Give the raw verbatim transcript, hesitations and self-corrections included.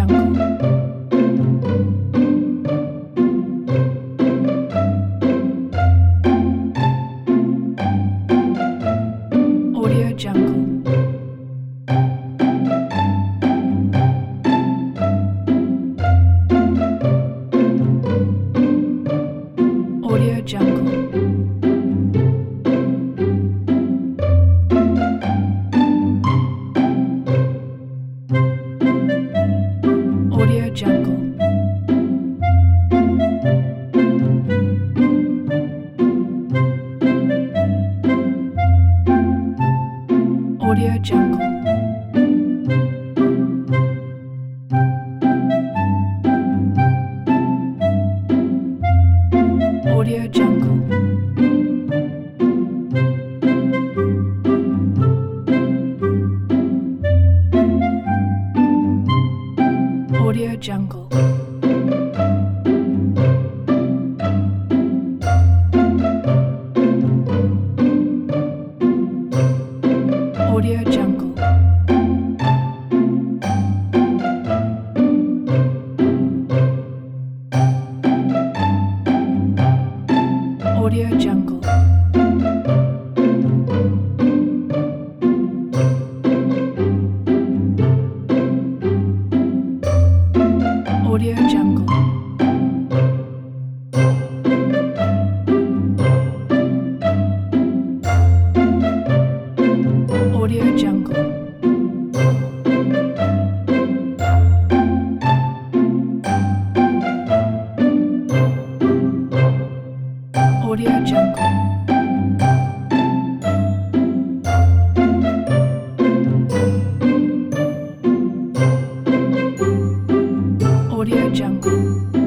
Audio Jungle. Audio Jungle. Audio Jungle. Audio Jungle. Audio Jungle. Audio Jungle. Audio Jungle. Audio Jungle. Audio Jungle. Audio Jungle. Audio Jungle. Audio Jungle.